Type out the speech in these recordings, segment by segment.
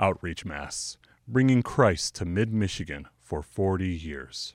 Outreach Mass, bringing Christ to mid-Michigan for 40 years.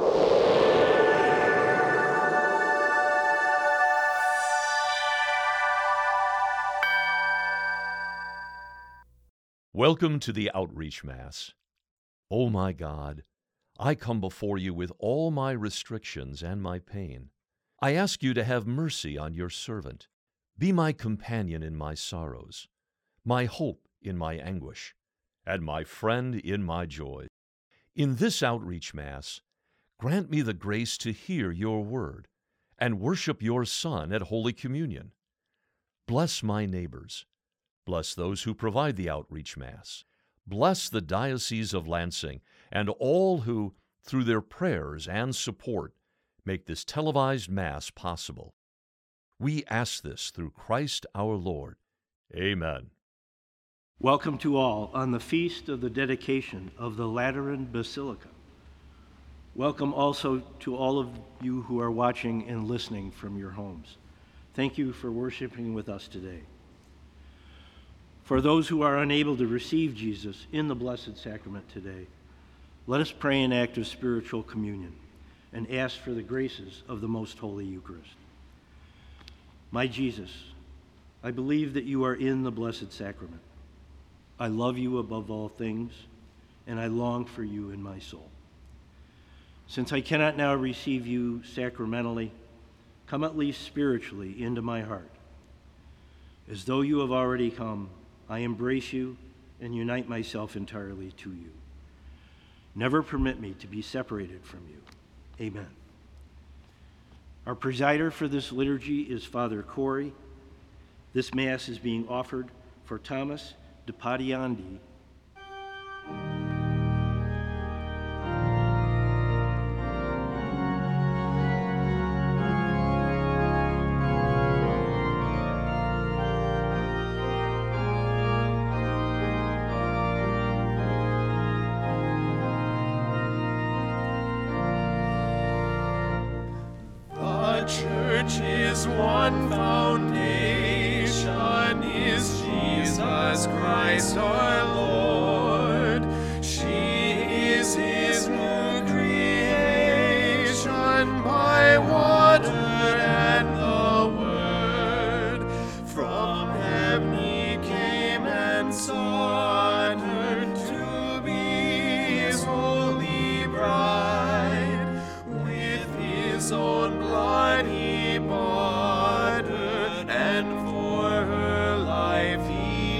Welcome to the Outreach Mass. O my God, I come before you with all my restrictions and my pain. I ask you to have mercy on your servant. Be my companion in my sorrows, my hope in my anguish, and my friend in my joy. In this Outreach Mass, grant me the grace to hear your word and worship your Son at Holy Communion. Bless my neighbors. Bless those who provide the Outreach Mass. Bless the Diocese of Lansing and all who, through their prayers and support, make this televised Mass possible. We ask this through Christ our Lord. Amen. Welcome to all on the feast of the dedication of the Lateran Basilica. Welcome also to all of you who are watching and listening from your homes. Thank you for worshiping with us today. For those who are unable to receive Jesus in the Blessed Sacrament today, let us pray an act of spiritual communion and ask for the graces of the Most Holy Eucharist. My Jesus, I believe that you are in the Blessed Sacrament. I love you above all things, and I long for you in my soul. Since I cannot now receive you sacramentally, come at least spiritually into my heart. As though you have already come, I embrace you and unite myself entirely to you. Never permit me to be separated from you. Amen. Our presider for this liturgy is Father Corey. This Mass is being offered for Thomas DePadiandi. Church is one foundation, is Jesus Christ our Lord. She is his new creation by water and the word. From heaven he came and sought her to be his holy bride. With his own blood he bought her, and for her life he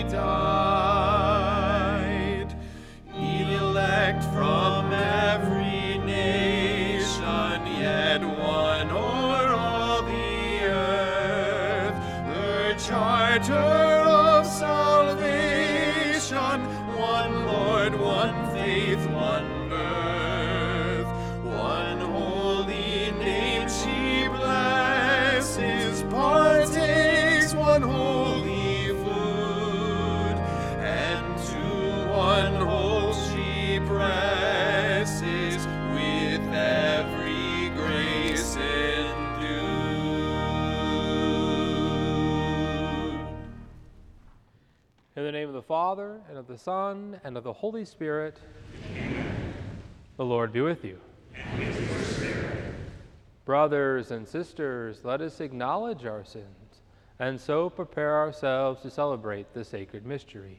died. Elect from every nation, yet one o'er all the earth, her charter of salvation, one Lord, one faith, one birth, one holy name she blesses, partakes one holy food, and to one hope she presses with every grace endued. In the name of the Father, and of the Son, and of the Holy Spirit. Amen. The Lord be with you. And with your spirit. Brothers and sisters, let us acknowledge our sins, and so prepare ourselves to celebrate the sacred mystery.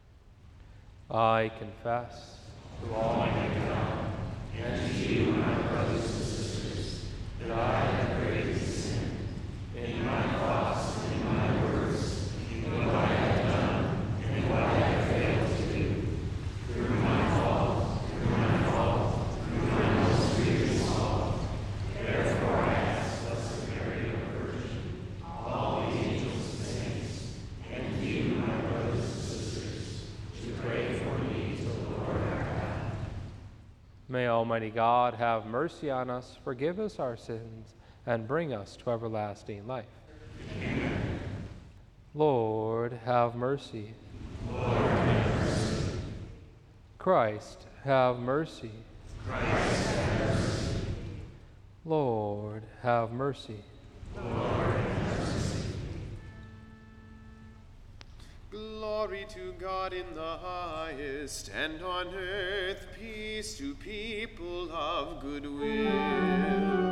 I confess to Almighty God and to you, my brothers and sisters, that I have greatly sinned in my thoughts and in my words, in what I have done and in what I have failed to do. Through my fault, through my most grievous fault. Therefore I ask Blessed Mary, the Virgin, all the angels and saints, and you, my brothers and sisters, to pray for me to the Lord our God. May Almighty God have mercy on us, forgive us our sins, and bring us to everlasting life. Amen. Lord, have mercy. Lord, have mercy. Christ, have mercy. Christ, have mercy. Lord, have mercy. Lord, have mercy. Glory to God in the highest, and on earth peace to people of good will.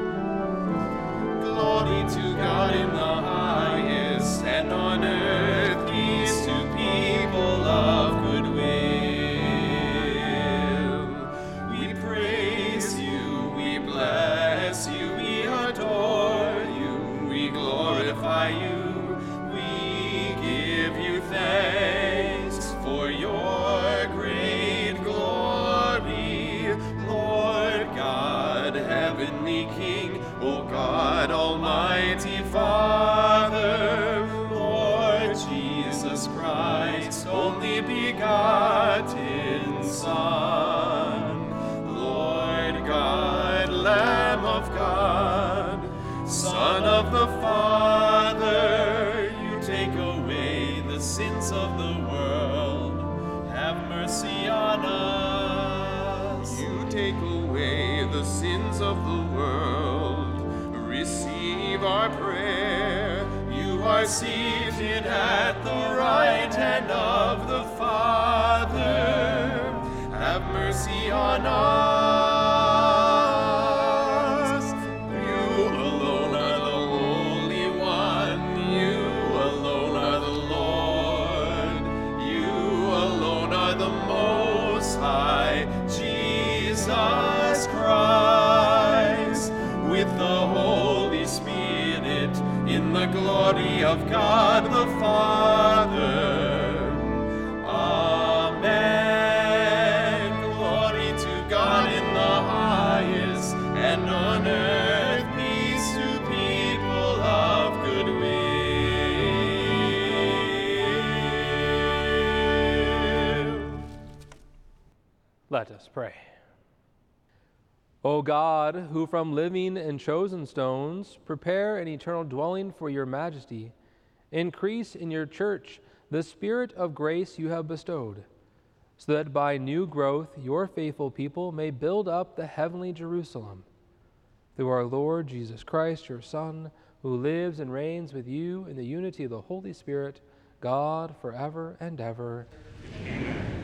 Glory to God in the highest, and on earth peace to people of good will. We praise you, we bless you, we adore you, we glorify you. Thanks for your great glory, Lord God, heavenly King, O God, almighty Father, Lord Jesus Christ, only begotten Son, Lord God, Lamb of God, Son of the Father, you take away the sins of the world, have mercy on us. You take away the sins of the world, receive our prayer. You are seated at the right hand of the Father, have mercy on us. You alone are the Holy One, you alone are the Lord, you alone are the Most High, Jesus Christ, with the Holy Spirit, in the glory of God the Father. Amen. Glory to God in the highest, and on earth peace to people of good will. Let us pray. O God, who from living and chosen stones prepare an eternal dwelling for your majesty, increase in your church the spirit of grace you have bestowed, so that by new growth your faithful people may build up the heavenly Jerusalem. Through our Lord Jesus Christ, your Son, who lives and reigns with you in the unity of the Holy Spirit, God, forever and ever. Amen.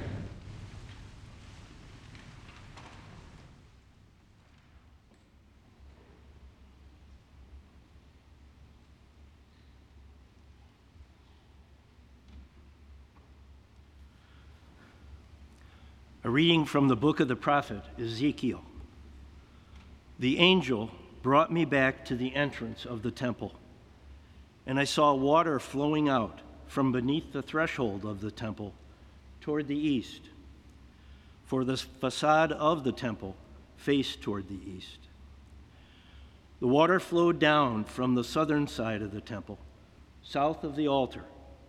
A reading from the book of the prophet Ezekiel. The angel brought me back to the entrance of the temple, and I saw water flowing out from beneath the threshold of the temple toward the east, for the facade of the temple faced toward the east. The water flowed down from the southern side of the temple, south of the altar.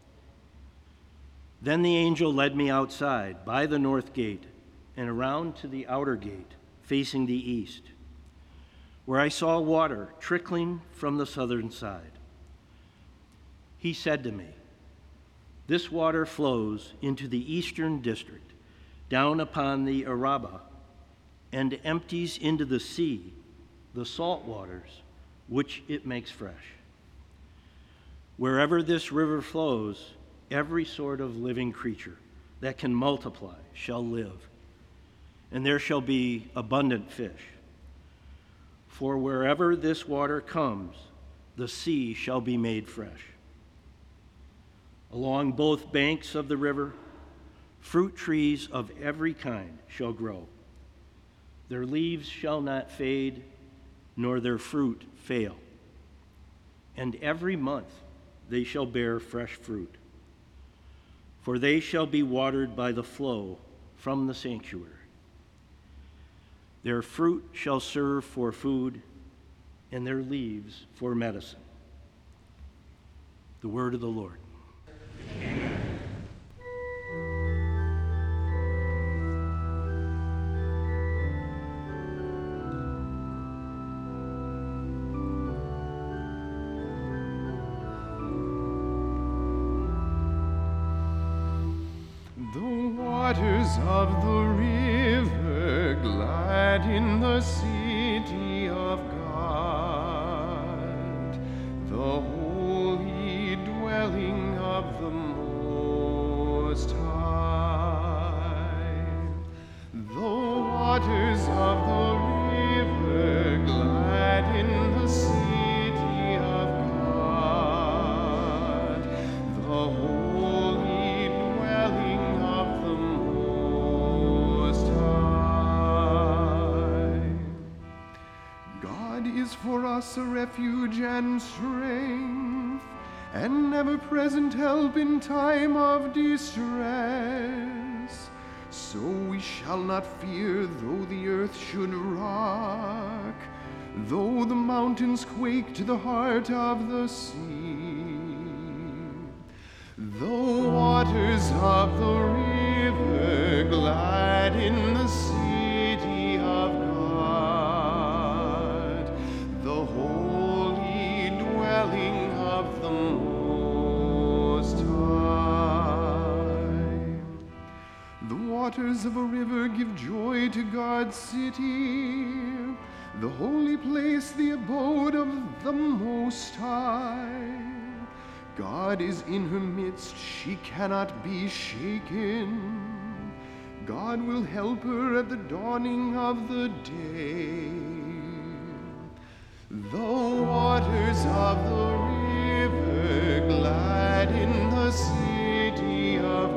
Then the angel led me outside by the north gate and around to the outer gate facing the east, where I saw water trickling from the southern side. He said to me, "This water flows into the eastern district, down upon the Arabah, and empties into the sea the salt waters, which it makes fresh. Wherever this river flows, every sort of living creature that can multiply shall live, and there shall be abundant fish. For wherever this water comes, the sea shall be made fresh. Along both banks of the river, fruit trees of every kind shall grow. Their leaves shall not fade, nor their fruit fail. And every month they shall bear fresh fruit. For they shall be watered by the flow from the sanctuary. Their fruit shall serve for food, and their leaves for medicine." The word of the Lord. The waters of the river glad in the city of God, the holy dwelling of the Most us a refuge and strength, and ever-present help in time of distress. So we shall not fear, though the earth should rock, though the mountains quake to the heart of the sea, though waters of the river glide in the city of God, the holy dwelling of the Most High. The waters of a river give joy to God's city, the holy place, the abode of the Most High. God is in her midst, she cannot be shaken. God will help her at the dawning of the day. The waters of the river glide in the city of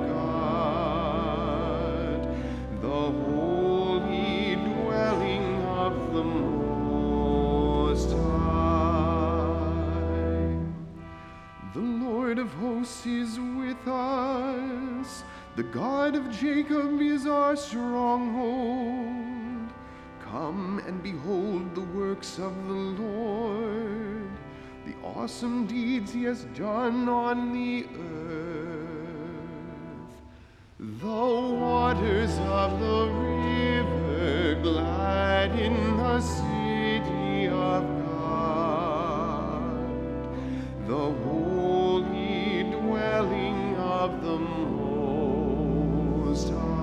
God, the holy dwelling of the Most High. The Lord of hosts is with us. The God of Jacob is our stronghold. Come and behold the works of the Lord, the awesome deeds he has done on the earth. The waters of the river glide in the city of God, the holy dwelling of the Most High.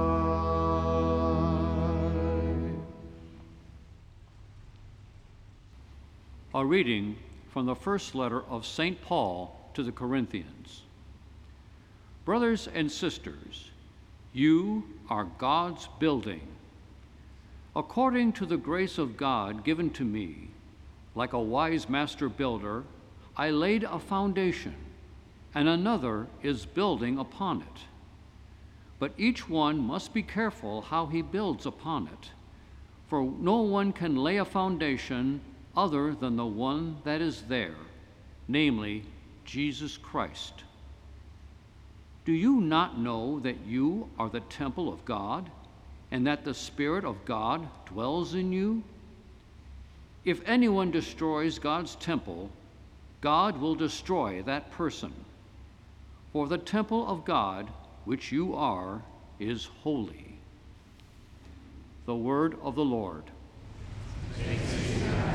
A reading from the first letter of St. Paul to the Corinthians. Brothers and sisters, you are God's building. According to the grace of God given to me, like a wise master builder, I laid a foundation, and another is building upon it. But each one must be careful how he builds upon it, for no one can lay a foundation other than the one that is there, namely Jesus Christ. Do you not know that you are the temple of God, and that the Spirit of God dwells in you? If anyone destroys God's temple, God will destroy that person. For the temple of God, which you are, is holy. The word of the Lord. Thanks be to God.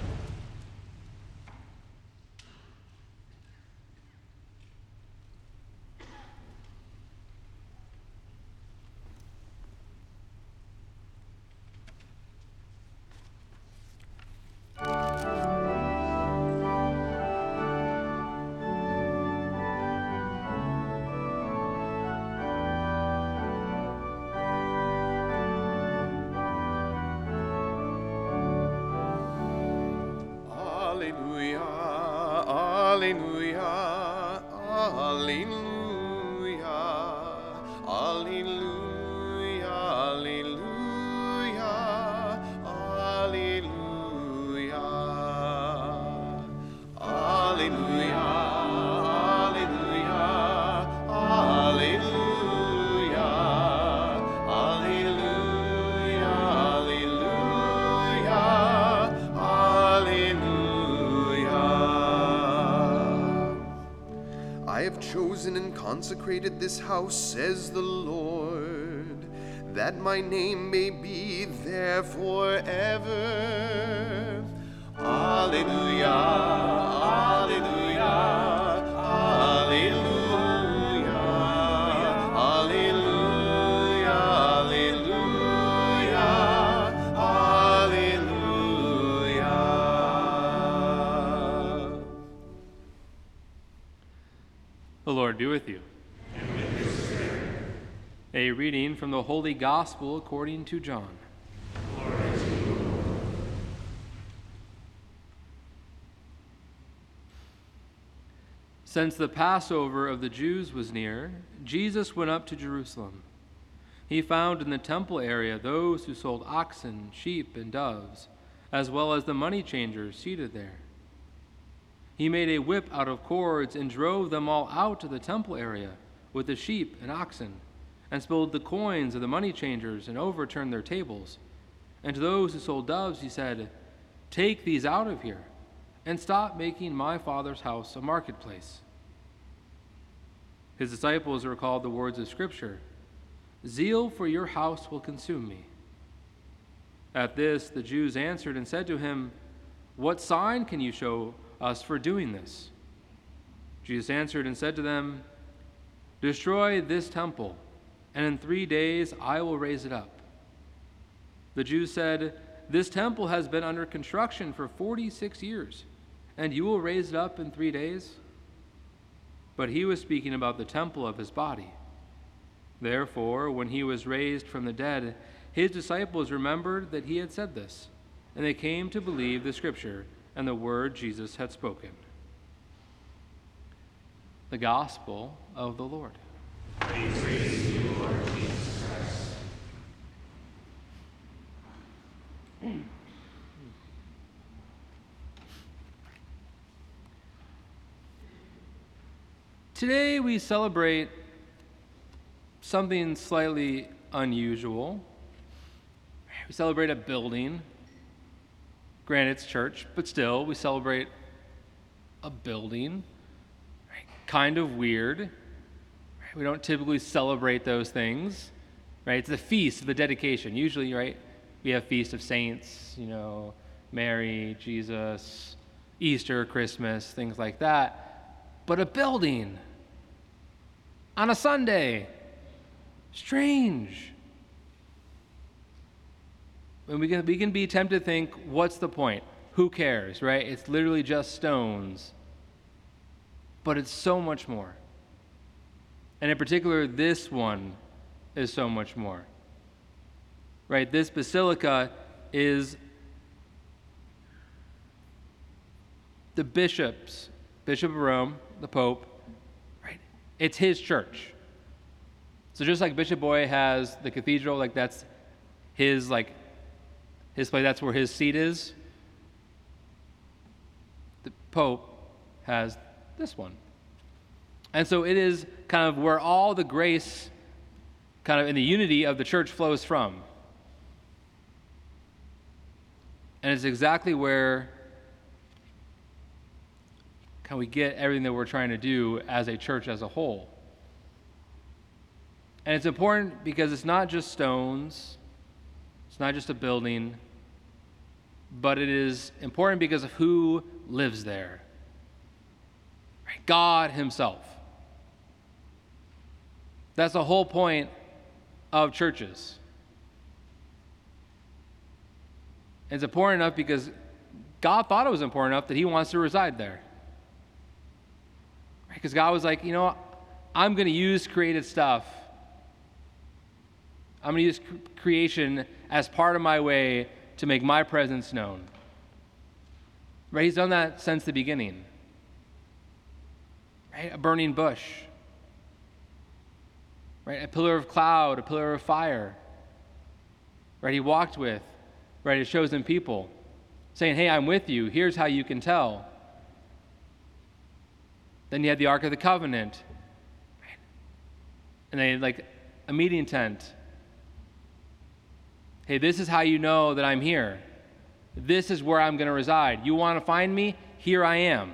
Alleluia, alleluia, alleluia, alleluia, alleluia, alleluia, alleluia, alleluia, alleluia, alleluia. I have chosen and consecrated this house, says the Lord, that my name may be there forever. Alleluia, alleluia, alleluia, alleluia, alleluia, alleluia. The Lord be with you. And with your spirit. A reading from the Holy Gospel according to John. Glory to you, Lord. Since the Passover of the Jews was near, Jesus went up to Jerusalem. He found in the temple area those who sold oxen, sheep, and doves, as well as the money changers seated there. He made a whip out of cords and drove them all out to the temple area with the sheep and oxen, and spilled the coins of the money changers and overturned their tables. And to those who sold doves he said, "Take these out of here, and stop making my Father's house a marketplace." His disciples recalled the words of Scripture, "Zeal for your house will consume me." At this, the Jews answered and said to him, "What sign can you show us for doing this?" Jesus answered and said to them, "Destroy this temple, and in 3 days I will raise it up." The Jews said, "This temple has been under construction for 46 years, and you will raise it up in 3 days?" But he was speaking about the temple of his body. Therefore, when he was raised from the dead, his disciples remembered that he had said this, and they came to believe the Scripture and the word Jesus had spoken. The Gospel of the Lord. Praise to you, Lord Jesus Christ. Today we celebrate something slightly unusual. We celebrate a building. Granted, it's church, but still, we celebrate a building. Kind of weird. We don't typically celebrate those things. Right? It's the feast of the dedication. Usually, right, we have Feast of Saints, Mary, Jesus, Easter, Christmas, things like that. But a building on a Sunday. Strange. And we can be tempted to think, what's the point? Who cares, right? It's literally just stones. But it's so much more. And in particular, this one is so much more. Right? This basilica is the Bishop of Rome, the Pope, right? It's his church. So just like Bishop Boy has the cathedral, like that's his place, that's where his seat is. The Pope has this one. And so it is kind of where all the grace kind of in the unity of the church flows from. And it's exactly where can we get everything that we're trying to do as a church as a whole. And it's important because it's not just stones, it's not just a building, but it is important because of who lives there. Right? God himself. That's the whole point of churches. It's important enough because God thought it was important enough that he wants to reside there. Right? Because God was like, I'm going to use created stuff. I'm going to use creation as part of my way to make my presence known. Right? He's done that since the beginning. Right? A burning bush. Right? A pillar of cloud, a pillar of fire. Right? He walked with. Right? His chosen people. Saying, hey, I'm with you. Here's how you can tell. Then you had the Ark of the Covenant. Right? And they had like a meeting tent. Hey, this is how you know that I'm here. This is where I'm going to reside. You want to find me? Here I am.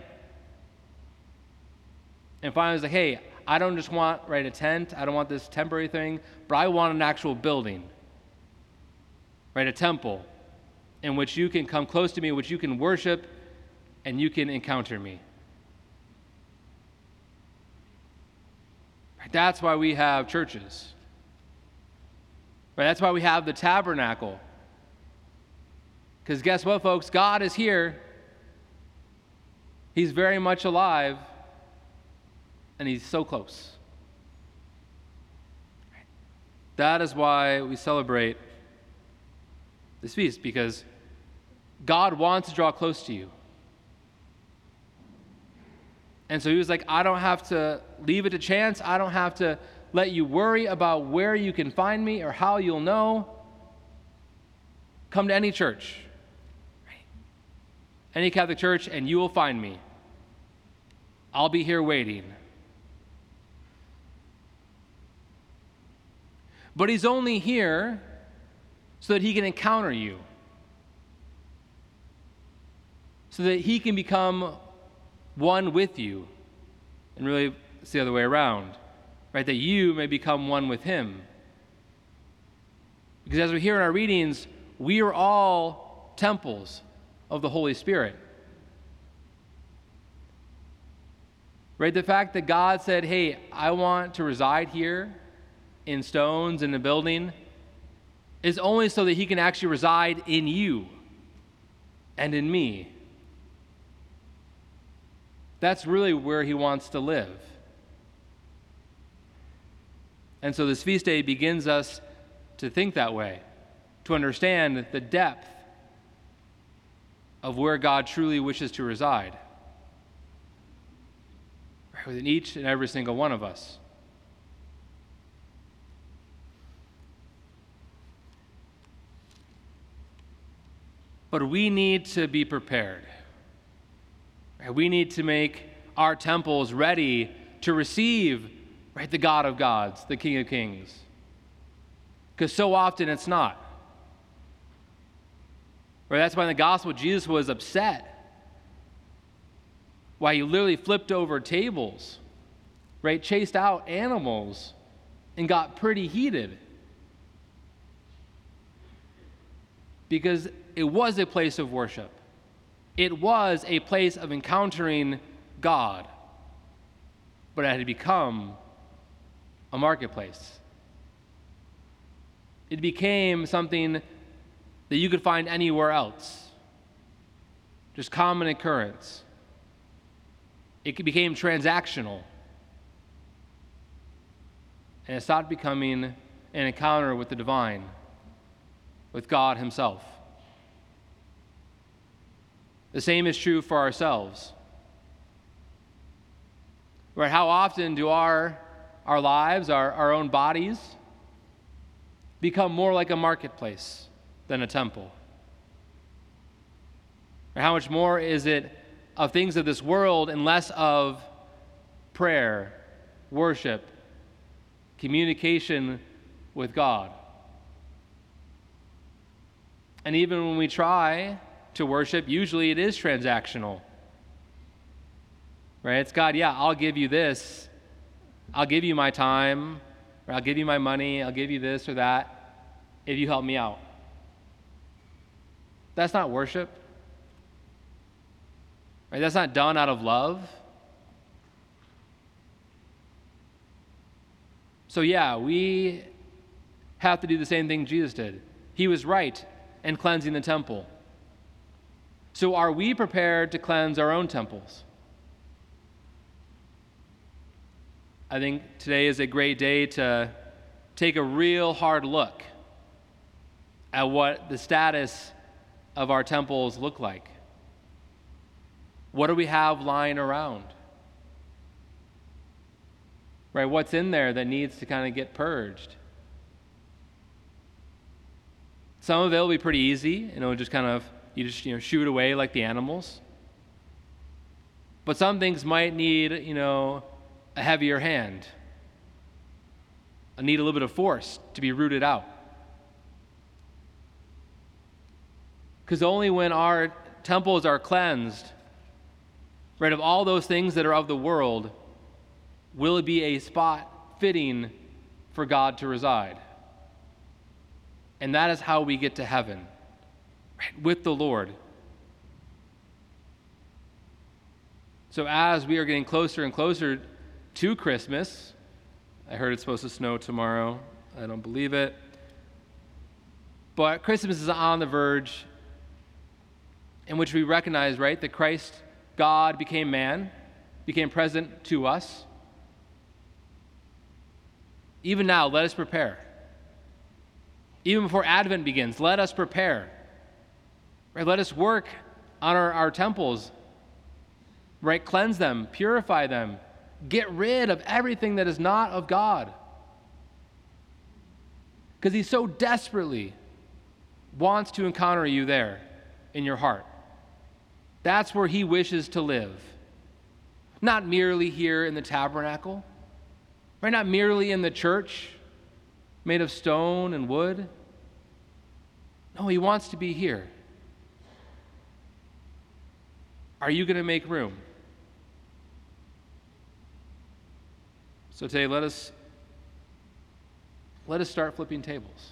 And finally, I was like, hey, I don't just want a tent. I don't want this temporary thing, but I want an actual building. Right, a temple in which you can come close to me, which you can worship, and you can encounter me. Right, that's why we have churches. Right, that's why we have the tabernacle. Because guess what, folks? God is here. He's very much alive. And he's so close. That is why we celebrate this feast, because God wants to draw close to you. And so he was like, I don't have to leave it to chance. I don't have to let you worry about where you can find me or how you'll know. Come to any church. any Catholic church and you will find me. I'll be here waiting. But he's only here so that he can encounter you, so that he can become one with you. And really, it's the other way around, right? That you may become one with him. Because as we hear in our readings, we are all temples of the Holy Spirit. Right? The fact that God said, hey, I want to reside here in stones in the building is only so that he can actually reside in you and in me. That's really where he wants to live. And so this feast day begins us to think that way, to understand the depth of where God truly wishes to reside within each and every single one of us. But we need to be prepared. We need to make our temples ready to receive, right, the God of gods, the King of kings. Because so often it's not. Right? That's why in the gospel Jesus was upset. Why he literally flipped over tables, right? Chased out animals and got pretty heated. Because it was a place of worship. It was a place of encountering God. But it had become a marketplace. It became something that you could find anywhere else. Just common occurrence. It became transactional. And it stopped becoming an encounter with the divine, with God himself. The same is true for ourselves. Right? How often do our lives, our own bodies, become more like a marketplace than a temple? Or how much more is it of things of this world and less of prayer, worship, communication with God? And even when we try to worship, usually it is transactional. Right? It's God, yeah, I'll give you this. I'll give you my time, or I'll give you my money, I'll give you this or that if you help me out. That's not worship. Right? That's not done out of love. So yeah, we have to do the same thing Jesus did. He was right in cleansing the temple. So are we prepared to cleanse our own temples? I think today is a great day to take a real hard look at what the status of our temples look like. What do we have lying around? Right? What's in there that needs to kind of get purged? Some of it will be pretty easy, and it'll just kind of, you just shoo it away like the animals. But some things might need, a heavier hand. Need a little bit of force to be rooted out. Because only when our temples are cleansed, right, of all those things that are of the world, will it be a spot fitting for God to reside. And that is how we get to heaven, right, with the Lord. So as we are getting closer and closer to Christmas, I heard it's supposed to snow tomorrow. I don't believe it. But Christmas is on the verge, in which we recognize, right, that Christ, God, became man, became present to us. Even now, let us prepare. Even before Advent begins, let us prepare. Right? Let us work on our temples. Right? Cleanse them, purify them, get rid of everything that is not of God. Because he so desperately wants to encounter you there in your heart. That's where he wishes to live. Not merely here in the tabernacle, right? Not merely in the church made of stone and wood. No, he wants to be here. Are you going to make room? So today, let us start flipping tables.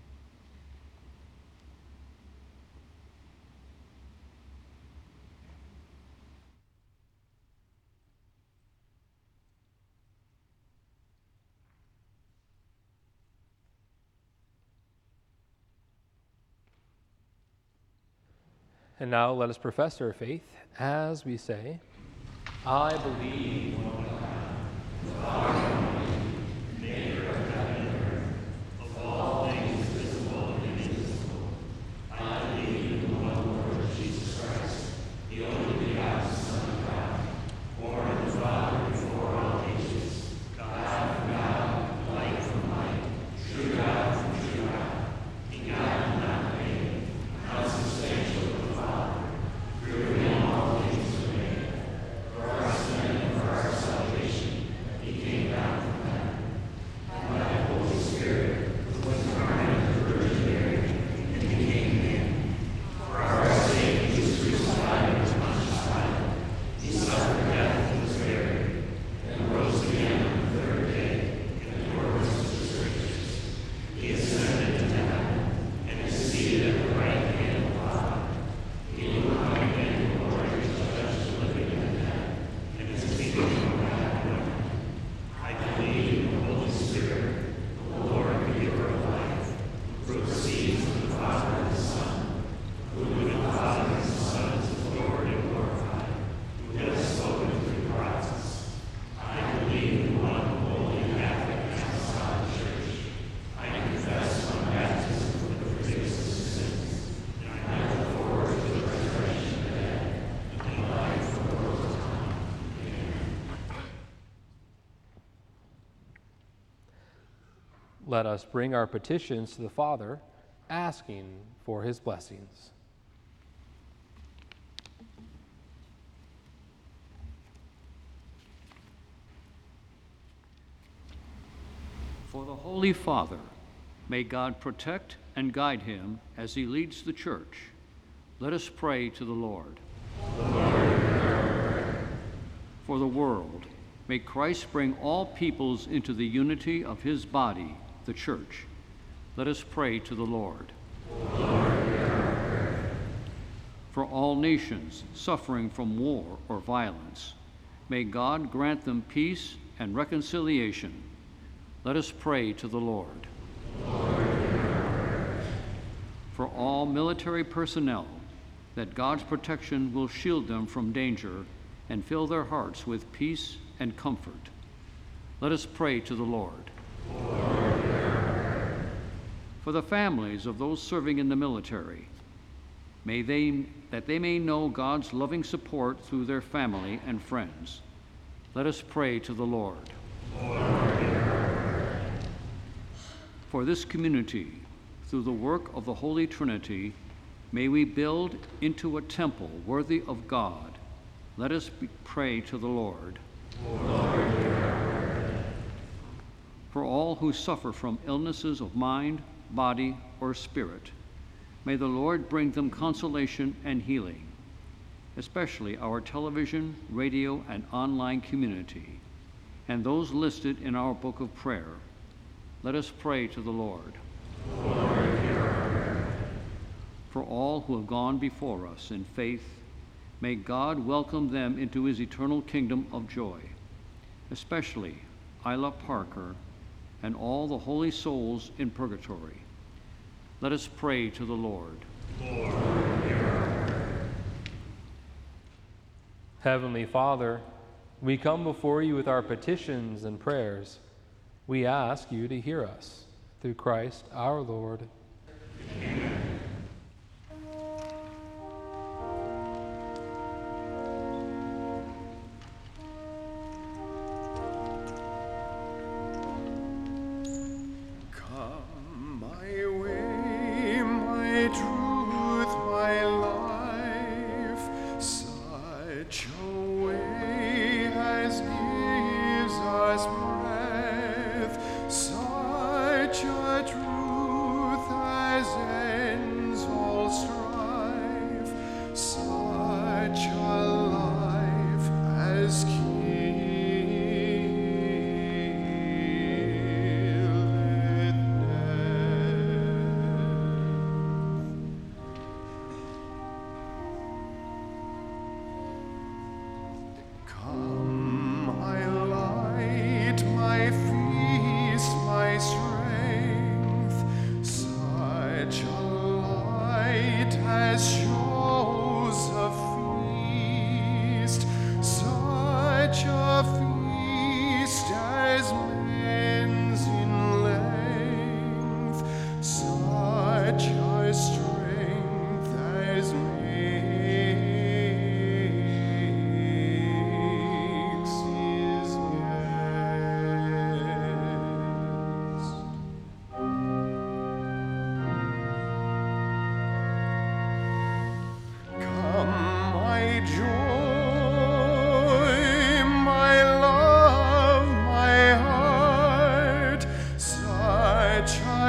And now let us profess our faith as we say, I believe in one God, the Father, maker of heaven and earth, of all things visible and invisible. I believe in one Lord Jesus Christ, the only begotten Son of God, born of the Father before all ages, God from God, light from light, true God from true God, begotten, not made, consubstantial with the Father, through him all things were made. For our sin and for our salvation, he came down from heaven. And by the Holy Spirit, who was incarnate of the Virgin Mary, and became man. For our sake, he was crucified and was punished by. He suffered death and was buried, and rose again on the third day, in accordance with the Scriptures. He ascended into heaven, and is seated at the right hand of the Father. He will come again in glory to judge the living and the dead, and his kingdom will have no end. I believe in the Holy Spirit, the Lord, the giver of life, who proceeds from the Father and the Son, who with the Father and the Son is adored and glorified, who has spoken through the prophets. I believe in one holy Catholic apostolic church. I confess my baptism for the forgiveness of sins, and I look forward to the resurrection of the dead and the life of the world to come. Amen. Let us bring our petitions to the Father, asking for his blessings. For the Holy Father, may God protect and guide him as he leads the Church. Let us pray to the Lord. For the world, may Christ bring all peoples into the unity of his body, the Church. Let us pray to the Lord. For all nations suffering from war or violence, may God grant them peace and reconciliation. Let us pray to the Lord. For all military personnel, that God's protection will shield them from danger and fill their hearts with peace and comfort. Let us pray to the Lord. For the families of those serving in the military, that they may know God's loving support through their family and friends. Let us pray to the Lord. For this community, through the work of the Holy Trinity, may we build into a temple worthy of God. Let us pray to the Lord. For all who suffer from illnesses of mind, body, or spirit, may the Lord bring them consolation and healing, especially our television, radio, and online community, and those listed in our book of prayer. Let us pray to the Lord. For all who have gone before us in faith, may God welcome them into his eternal kingdom of joy, especially Isla Parker and all the holy souls in purgatory. Let us pray to the Lord. Heavenly Father, we come before you with our petitions and prayers. We ask you to hear us through Christ our Lord. Amen. Come my way, my truth, my life.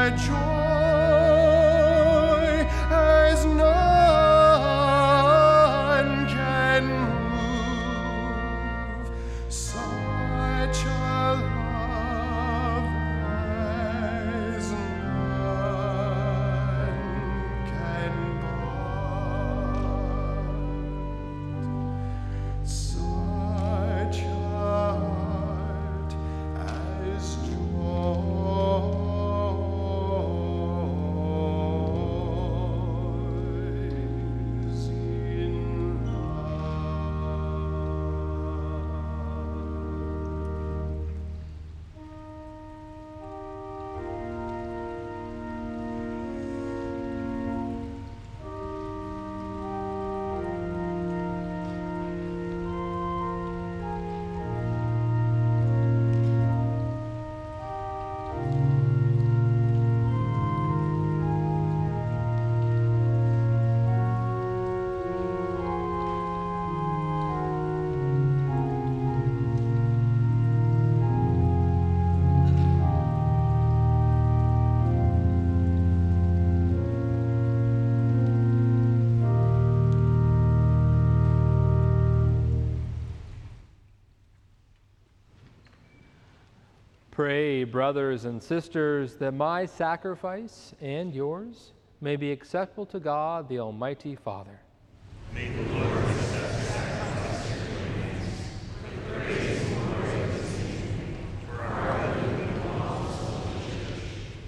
Pray, brothers and sisters, that my sacrifice and yours may be acceptable to God, the Almighty Father. May the Lord accept the sacrifice of your hands, for the praise and glory of his name, for our good and the gospel of the church.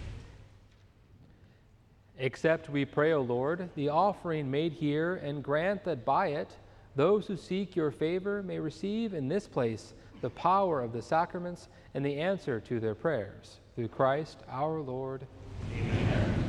Accept, we pray, O Lord, the offering made here, and grant that by it those who seek your favor may receive in this place the power of the sacraments and the answer to their prayers. Through Christ our Lord. Amen.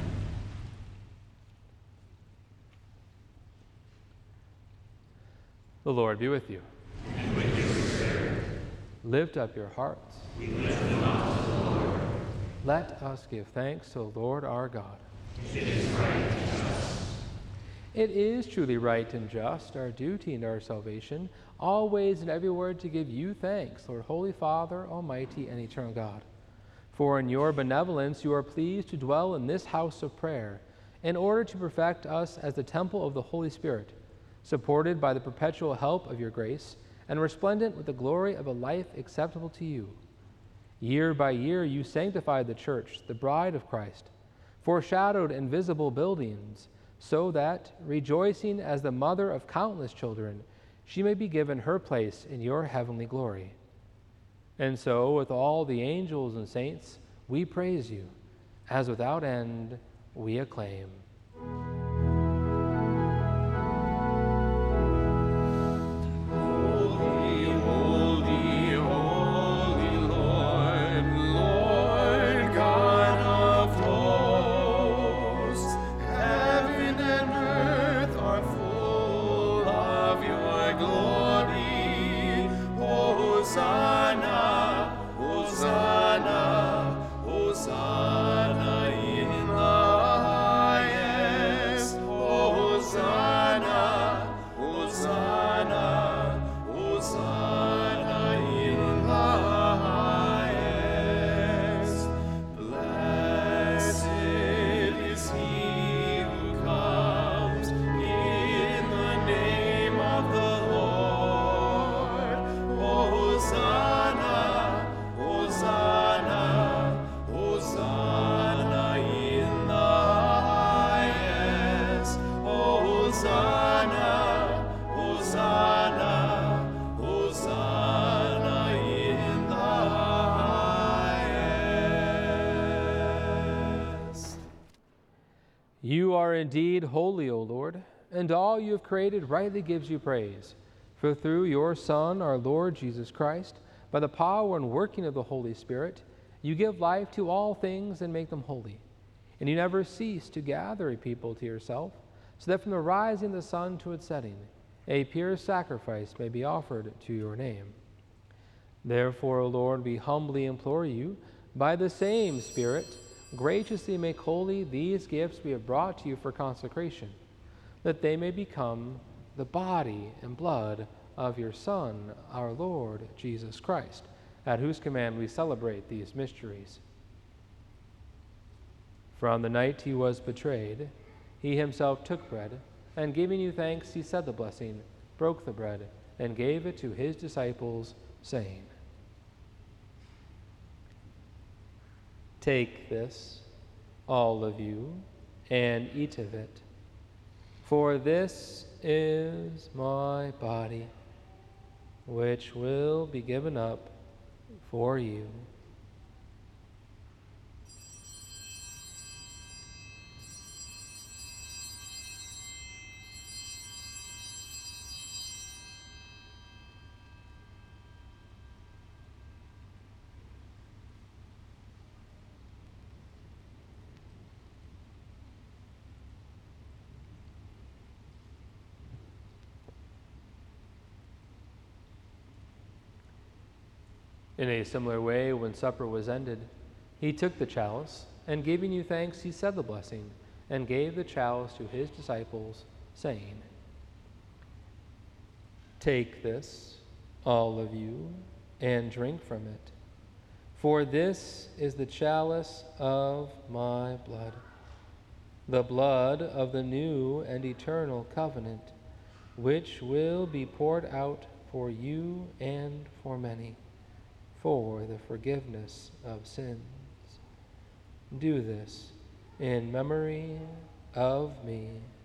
The Lord be with you. And with your spirit. Lift up your hearts. We lift them up to the Lord. Let us give thanks to the Lord our God. It is right and just. It is truly right and just, our duty and our salvation, always and everywhere to give you thanks, Lord, Holy Father, Almighty and Eternal God. For in your benevolence you are pleased to dwell in this house of prayer, in order to perfect us as the temple of the Holy Spirit, supported by the perpetual help of your grace, and resplendent with the glory of a life acceptable to you. Year by year you sanctify the church, the bride of Christ, foreshadowed in visible buildings, so that, rejoicing as the mother of countless children, she may be given her place in your heavenly glory. And so, with all the angels and saints, we praise you, as without end we acclaim. You are indeed holy, O Lord, and all you have created rightly gives you praise. For through your Son, our Lord Jesus Christ, by the power and working of the Holy Spirit, you give life to all things and make them holy. And you never cease to gather a people to yourself, so that from the rising of the sun to its setting, a pure sacrifice may be offered to your name. Therefore, O Lord, we humbly implore you, by the same Spirit, graciously make holy these gifts we have brought to you for consecration, that they may become the body and blood of your Son, our Lord Jesus Christ, at whose command we celebrate these mysteries. For on the night he was betrayed, he himself took bread, and giving you thanks, he said the blessing, broke the bread, and gave it to his disciples, saying, "Take this, all of you, and eat of it, for this is my body, which will be given up for you." In a similar way, when supper was ended, he took the chalice, and giving you thanks, he said the blessing, and gave the chalice to his disciples, saying, "Take this, all of you, and drink from it, for this is the chalice of my blood, the blood of the new and eternal covenant, which will be poured out for you and for many, for the forgiveness of sins. Do this in memory of me."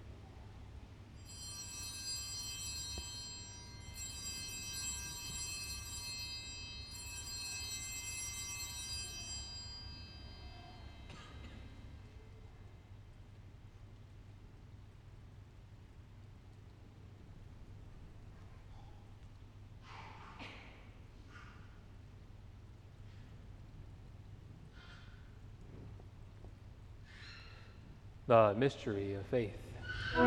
The mystery of faith. We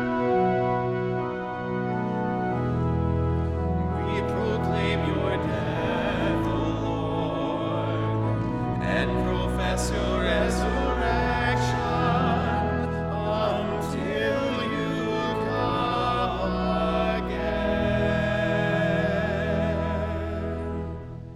proclaim your death, O Lord, and profess your resurrection until you come again.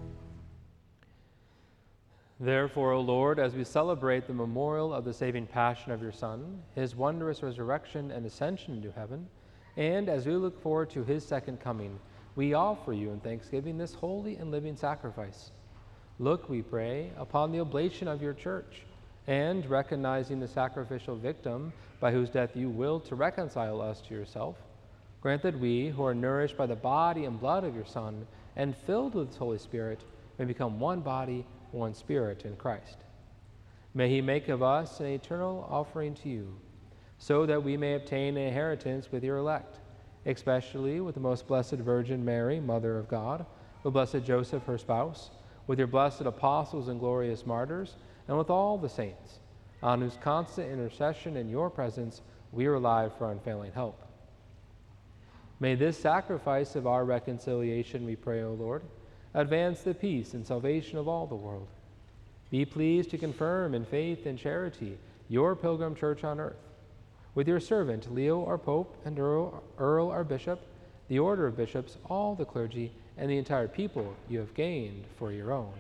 Therefore, O Lord, as we celebrate the memorial of the saving passion of your Son, his wondrous resurrection and ascension into heaven, and as we look forward to his second coming, we offer you in thanksgiving this holy and living sacrifice. Look, we pray, upon the oblation of your church, and recognizing the sacrificial victim by whose death you willed to reconcile us to yourself, grant that we, who are nourished by the body and blood of your Son, and filled with his Holy Spirit, may become one body, one spirit in Christ. May he make of us an eternal offering to you, so that we may obtain an inheritance with your elect, especially with the most blessed Virgin Mary, Mother of God, with blessed Joseph, her spouse, with your blessed apostles and glorious martyrs, and with all the saints, on whose constant intercession in your presence we rely for unfailing help. May this sacrifice of our reconciliation, we pray, O Lord, advance the peace and salvation of all the world. Be pleased to confirm in faith and charity your pilgrim church on earth. With your servant Leo our Pope and Earl our Bishop, the order of bishops, all the clergy, and the entire people you have gained for your own.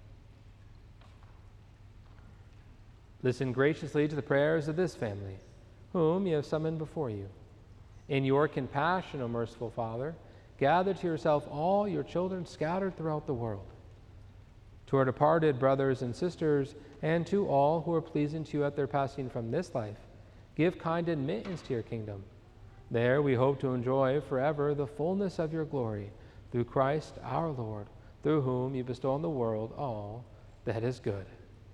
Listen graciously to the prayers of this family, whom you have summoned before you. In your compassion, O merciful Father, gather to yourself all your children scattered throughout the world. To our departed brothers and sisters, and to all who are pleasing to you at their passing from this life, give kind admittance to your kingdom. There we hope to enjoy forever the fullness of your glory, through Christ our Lord, through whom you bestow on the world all that is good.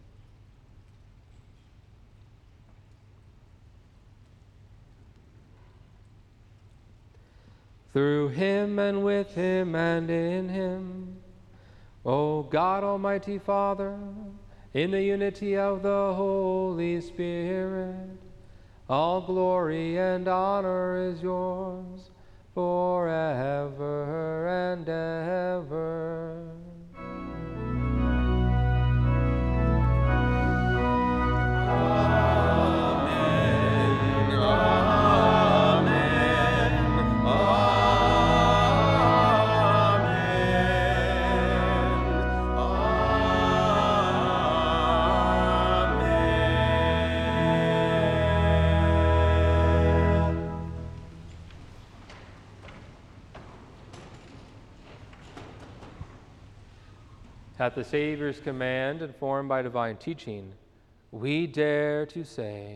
Through him and with him and in him, O God, Almighty Father, in the unity of the Holy Spirit, all glory and honor is yours forever and ever. At the Savior's command, informed by divine teaching, we dare to say,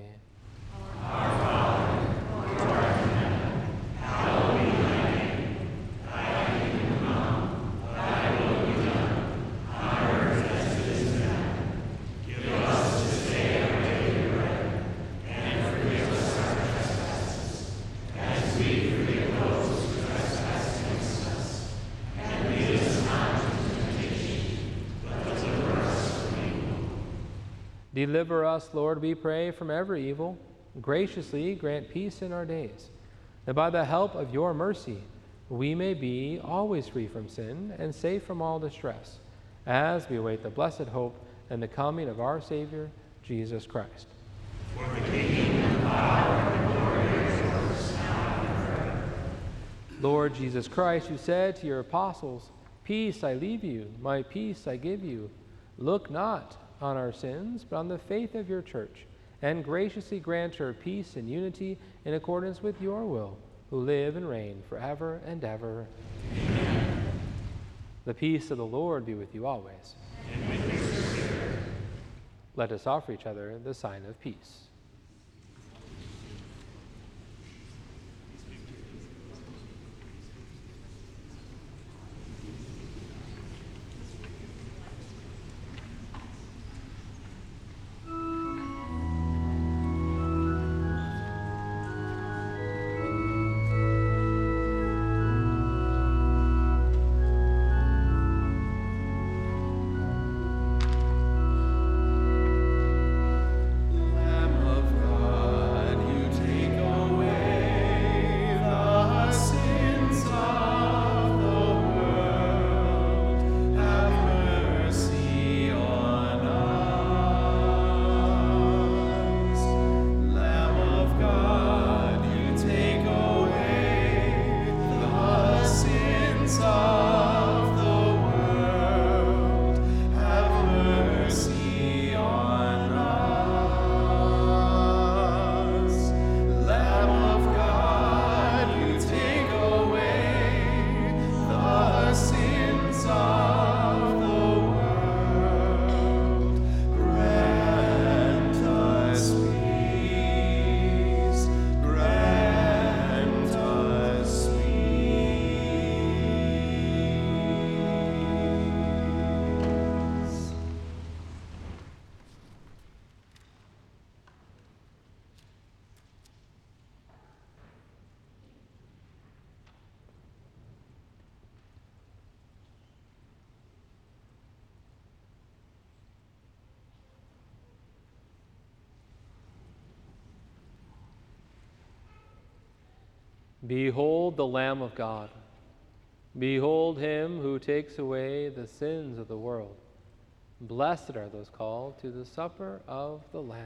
Deliver us, Lord, we pray, from every evil. Graciously grant peace in our days, that by the help of your mercy we may be always free from sin and safe from all distress, as we await the blessed hope and the coming of our Savior, Jesus Christ. For the kingdom and power and glory is yours now and forever. Lord Jesus Christ, you said to your apostles, "Peace I leave you, my peace I give you. Look not on our sins, but on the faith of your church, and graciously grant her peace and unity in accordance with your will, who live and reign forever and ever." Amen. The peace of the Lord be with you always. And with your spirit. Let us offer each other the sign of peace. Behold the Lamb of God. Behold him who takes away the sins of the world. Blessed are those called to the supper of the Lamb.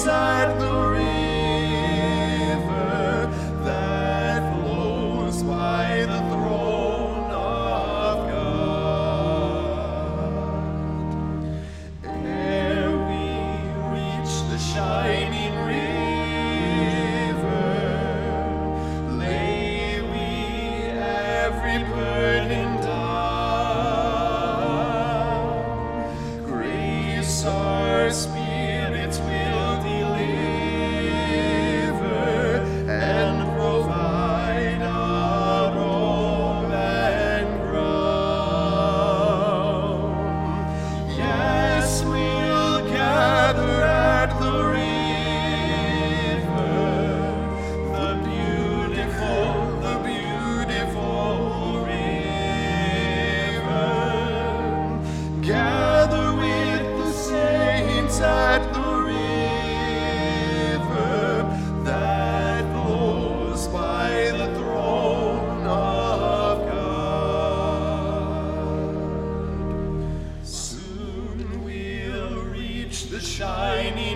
saints at the river that flows by the throne of God. Ere we reach the shining river, lay we every burden down. Grace our spirits will deliver and provide our robe and crown. Yes, we'll gather at the river, the beautiful river. Gather with the saints at the river that flows by the throne of God. Soon we'll reach the shining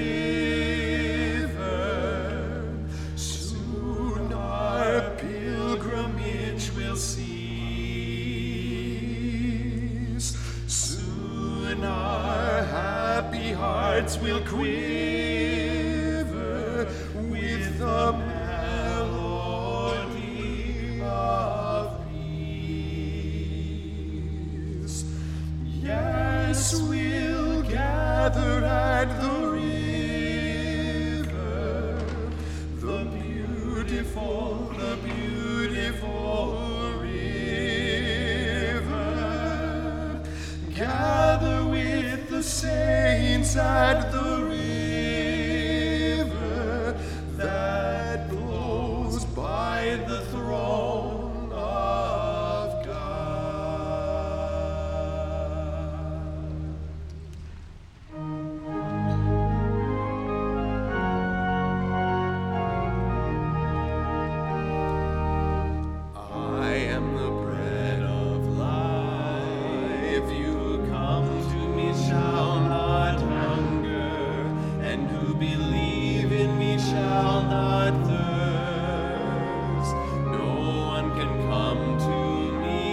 river. Soon our pilgrimage will cease. Soon our happy hearts will quiver with the melody of peace. Yes, we'll gather at the river, the beautiful river. Gather with the saints at the river that flows by the throne of God. I am the bread of life. You who come to me shall not hunger, and who believe in me shall not thirst. No one can come to me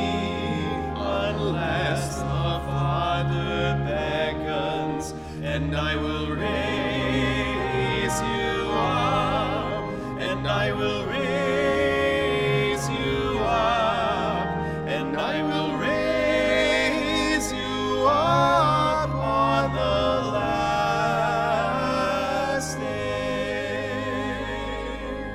unless the Father beckons, and I will raise you up, and I will raise you up, and I will raise you up on the last day.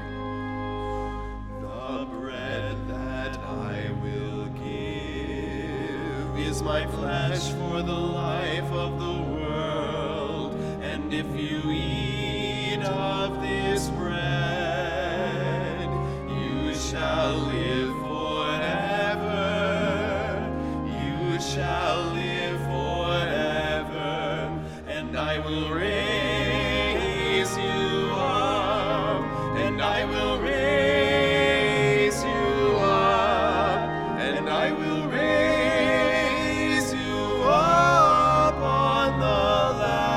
The bread that I will give is my flesh for the life of the world, and if you eat of this bread, you shall live forever. You shall live forever, and I will raise you up, and I will raise you up, and I will raise you up on the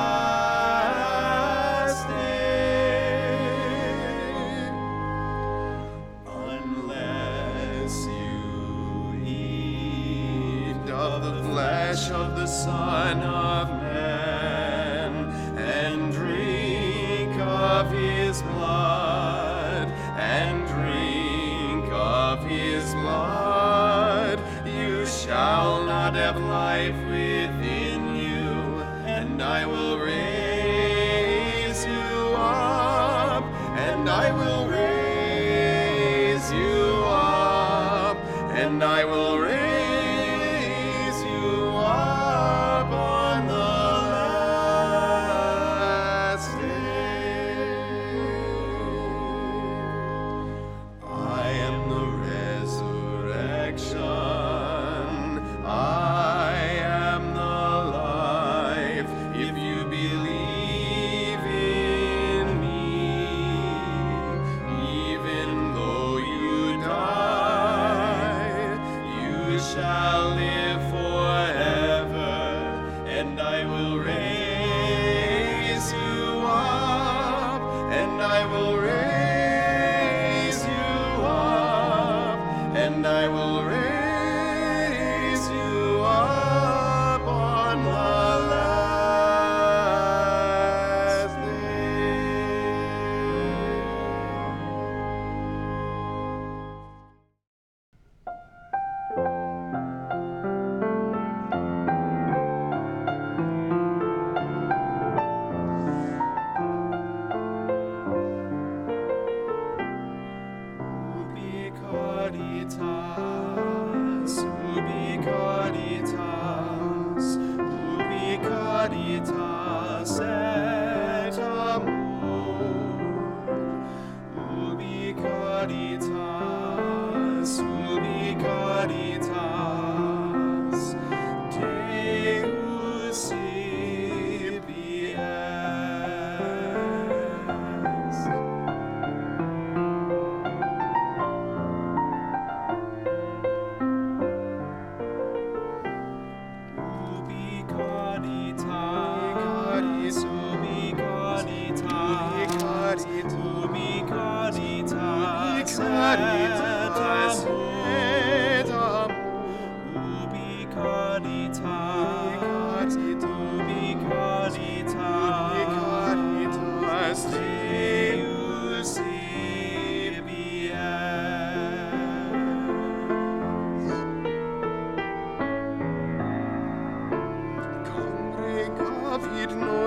last day. Unless you eat of the flesh of the Son of Man and drink of his blood, and drink of his blood, you shall not have life within you, and I will raise you up, and I will raise you up, and I will raise you up on the last day.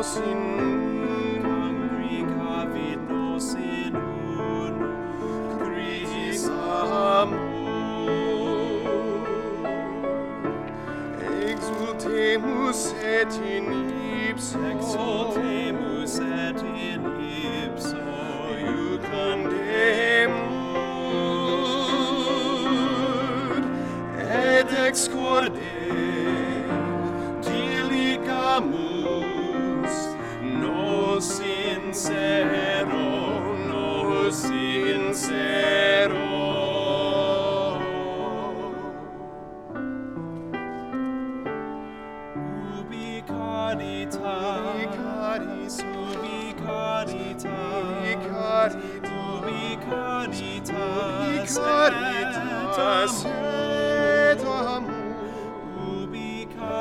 nos in congregavit nos in uno Christus amor. Exultemus et in ipso iucundemur, et ex corde diligamus nos sincero ubi caritas et amor ubi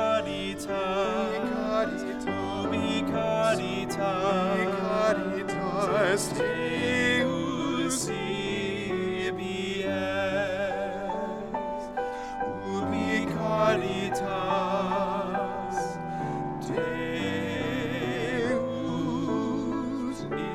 caritas Deus ibi est ubi caritas Deus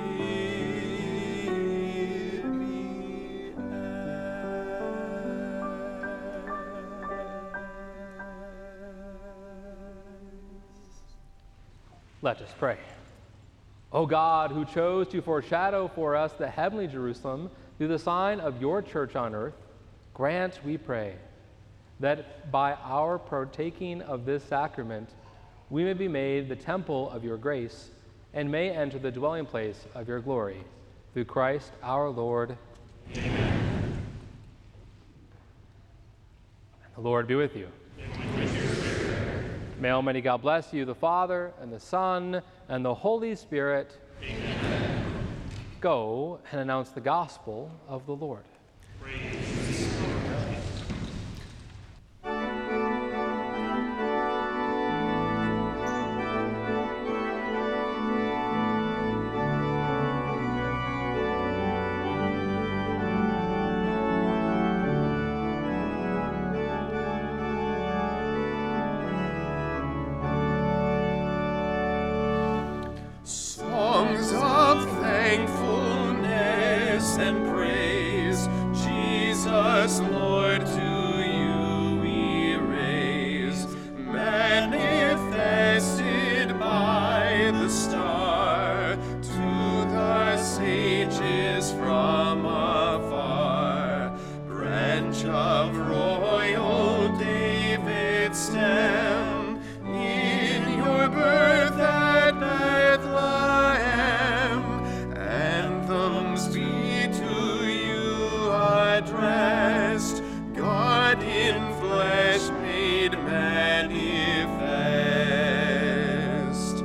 Let us pray. O God, who chose to foreshadow for us the heavenly Jerusalem through the sign of your church on earth, grant, we pray, that by our partaking of this sacrament, we may be made the temple of your grace and may enter the dwelling place of your glory. Through Christ our Lord. Amen. The Lord be with you. May Almighty God bless you, the Father, and the Son, and the Holy Spirit. Amen. Go and announce the gospel of the Lord. Praise. Songs of thankfulness and praise, Jesus, Lord, to you we raise, manifested by the star to the sages from afar, branch of royal David's stem, in your birth at Bethlehem, anthems be to you addressed, God in flesh made manifest,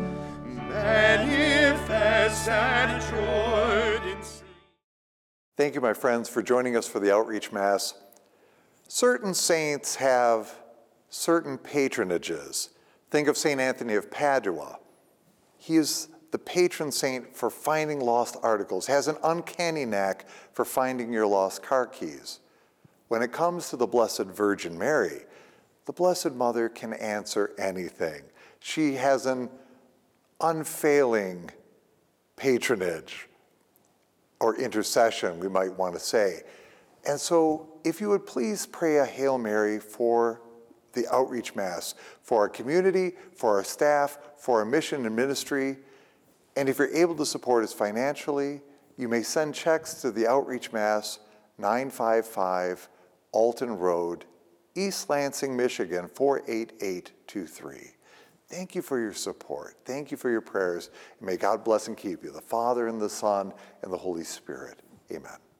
manifest at Jordan sea. Thank you, my friends, for joining us for the Outreach Mass. Certain saints have certain patronages. Think of St. Anthony of Padua. He is the patron saint for finding lost articles, has an uncanny knack for finding your lost car keys. When it comes to the Blessed Virgin Mary, the Blessed Mother can answer anything. She has an unfailing patronage, or intercession, we might want to say. And so, if you would please pray a Hail Mary for the Outreach Mass, for our community, for our staff, for our mission and ministry. And if you're able to support us financially, you may send checks to the Outreach Mass, 955 Alton Road, East Lansing, Michigan, 48823. Thank you for your support. Thank you for your prayers. And may God bless and keep you, the Father and the Son and the Holy Spirit. Amen.